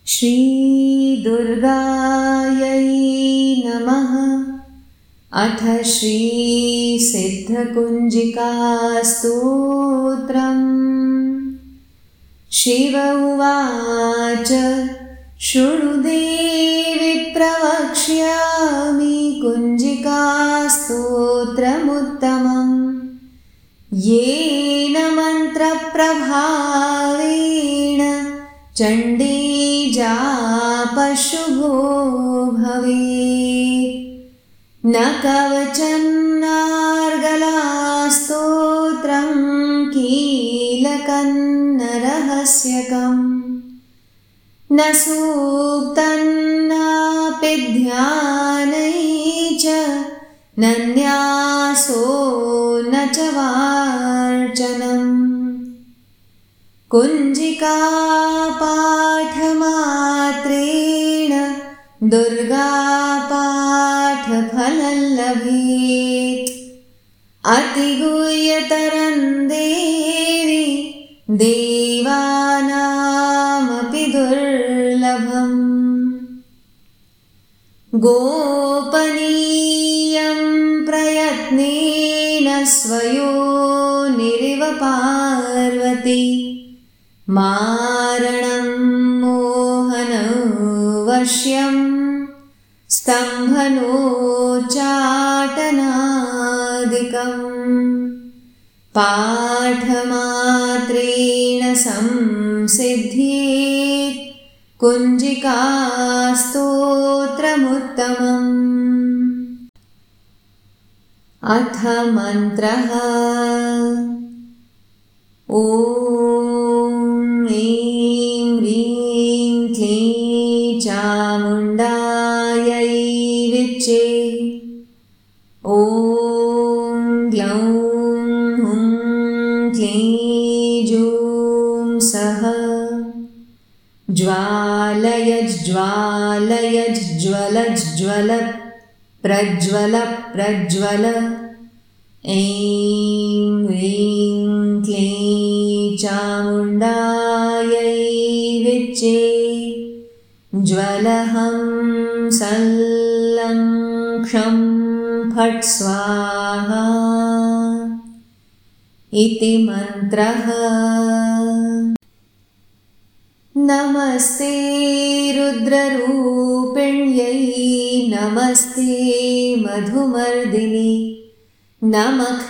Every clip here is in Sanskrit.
श्रीदुर्गायै नमः। अथ श्रीसिद्धकुञ्जिकास्तोत्रम्। शिव उवाच शृणु देवि प्रवक्ष्यामि कुञ्जिकास्तोत्रमुत्तमम्। येन मन्त्रप्रभावेण चण्डी जापशुभो भवेत्। न कवचन्नार्गलास्तोत्रं कीलकं न रहस्यकम्। न सूक्तं नापि ध्यानै च न न्यासो न च वार्चनम्। कुञ्जिकापाठमात्रेण दुर्गापाठफलं लभेत्। अतिगुह्यतरं देवि देवानामपि दुर्लभम्। गोपनीयं प्रयत्नेन स्वयोनिरिव पार्वती। मारणं मोहनवश्यं स्तम्भनोच्चाटनादिकम्। पाठमात्रेण संसिद्ध्येत् कुञ्जिकास्तोत्रमुत्तमम्। अथ मन्त्रः। ॐ ऐं ह्रीं क्लीं चामुण्डायै विच्चे। ॐ ग्लौं हुं क्लीं जूं सः। ज्वालयज्ज्वालयज्ज्वलज्ज्वल प्रज्वल प्रज्वल। ऐं ह्रीं क्लीं चामुण्डायै विच्चे। ज्वलहं सल्लं क्षं फट् स्वाहा इति मन्त्रः। नमस्ते रुद्ररूपिण्यै नमस्ते मधुमर्दिनि। नमः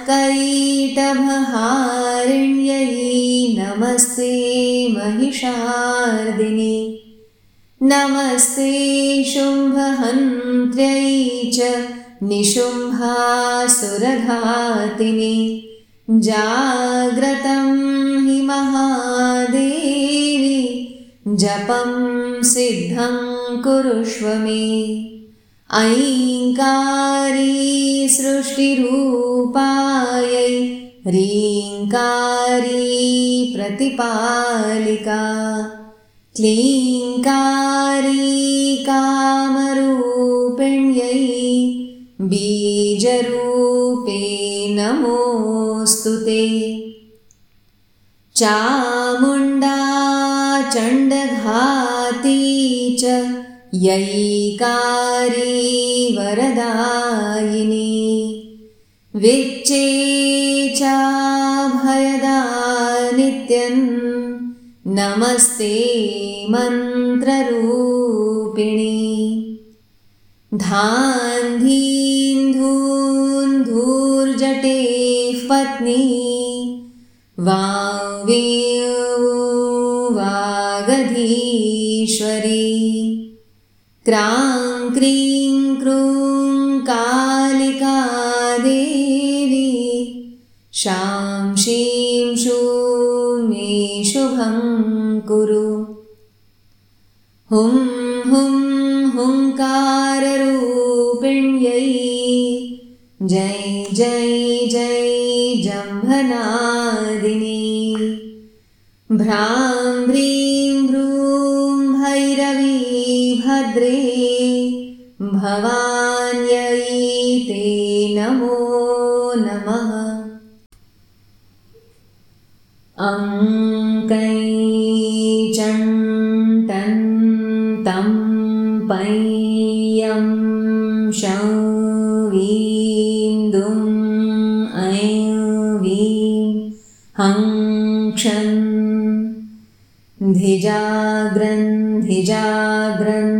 कैटभहारिण्यै नमस्ते महिषार्दिनि। नमस्ते शुम्भहन्त्र्यै च निशुम्भासुरघातिनि। जाग्रतं हि महादेवी जपं सिद्धं कुरुष्व मे। ऐङ्कारी सृष्टिरूपायै ह्रीङ्कारी प्रतिपालिका। क्लीङ्कारी कामरूपिण्यै बीजरूपे नमोऽस्तु ते। चामुण्डा चण्डघाती च यैकारी वरदायिनी। विच्चे चाभयदा नित्यं नमस्ते मन्त्ररूपिणी। धान्धीं धून् धूर्जटेः पत्नी। वां वीं वागधीश्वरी। क्रां क्रीं क्रूं कालिका देवी। शां शीं शूं मे शुभं कुरु। हुं हुं हुंकाररूपिण्यै जय जय जय जम्भनादिनी। भ्रां भ्रीं भ्रूं भैरवी भद्रे। भवान्यै ते नमो नमः। अङ्कै चण्टन् पं यं शं वीं दुं ऐं वीं हं क्षं धिजाग्रन्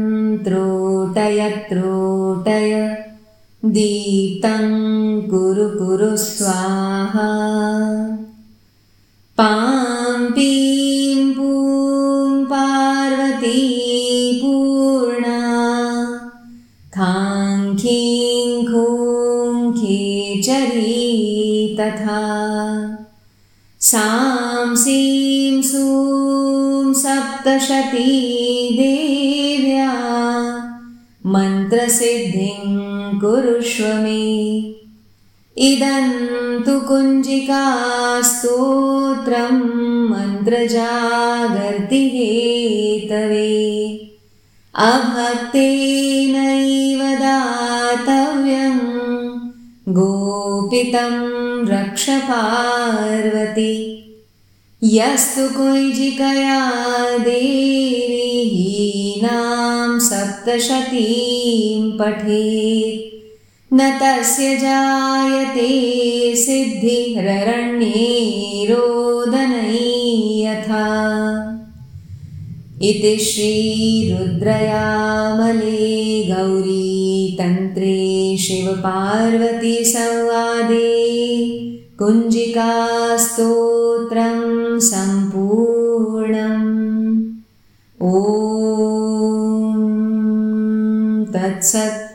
त्रोटय दीप्तं कुरु स्वाहा पां पीं पूं पार्वती पूर्णा खां खीं खूं खेचरी तथा सां सीं सूं सप्तशती देव्या मन्त्रसिद्धिं कुरुष्व मे इदं तु कुञ्जिकास्तोत्रं मन्त्रजागर्ति हेतवे अभक्तेनैव दातव्यं गोपितं रक्ष पार्वती यस्तु कुञ्जिकया देवी हीनां सप्तशतीं पठेत् न तस्य जायते सिद्धिररण्ये रोदनै यथा इति श्रीरुद्रयामले गौरीतन्त्रे शिवपार्वतीसंवादे कुञ्जिकास्तोत्रं सम्पूर्णम् ॐ तत्सत्।